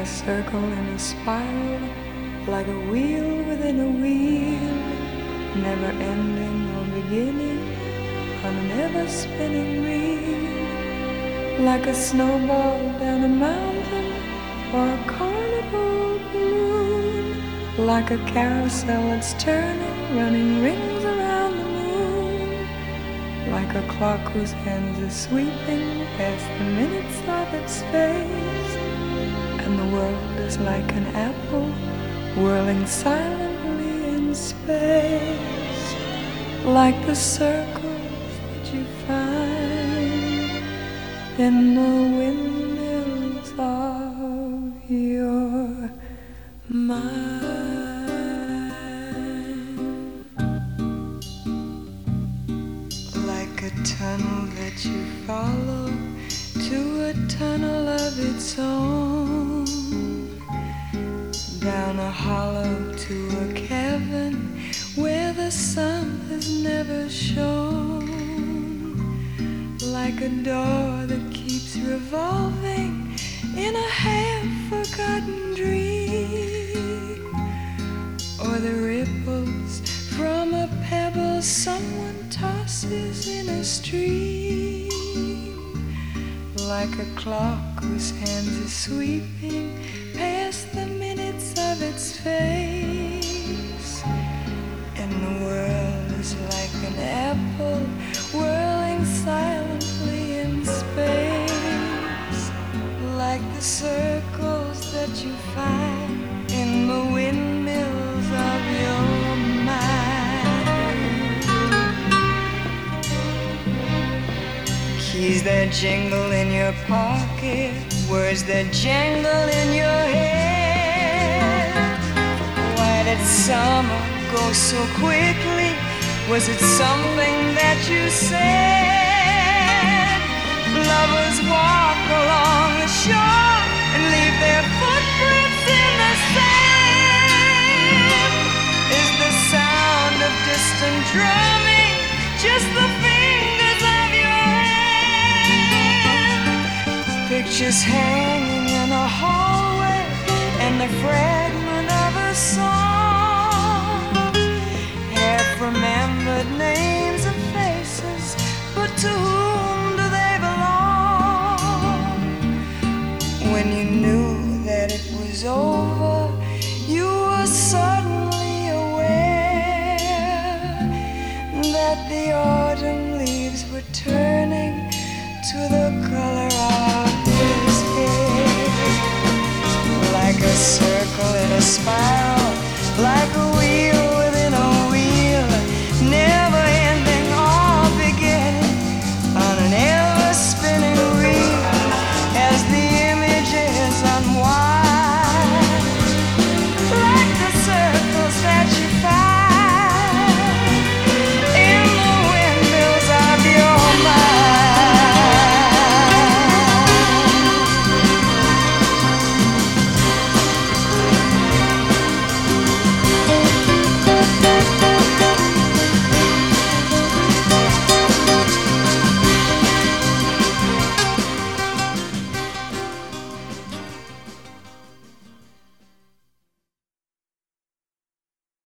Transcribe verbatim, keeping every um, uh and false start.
a circle in a spiral, like a wheel within a wheel, never ending or beginning on an ever-spinning reel, like a snowball down a mountain or a carnival balloon, like a carousel that's turning, running rings around the moon, like a clock whose hands are sweeping past the minutes of its face, and the world is like an apple whirling silently in space, like the circles that you find in the windmills of your mind. Like a tunnel that you follow to a tunnel of its own, down a hollow to a cavern where the sun has never shone, like a door that keeps revolving in a half-forgotten dream, or the ripples from a pebble someone tosses in a stream, like a clock whose hands are sweeping past the minutes of its face, and the world is like an apple whirling silently in space, like the circles that you find in the windmills of your mind. Keys that jingle in your pocket, words that jangle in your head. Why did summer go so quickly? Was it something that you said? Lovers walk along the shore and leave their footprints in the sand. Is the sound of distant drumming just the fingers of your hand? Pictures hanging in a hallway and the fragment of a song, half remembered names and faces, but to whom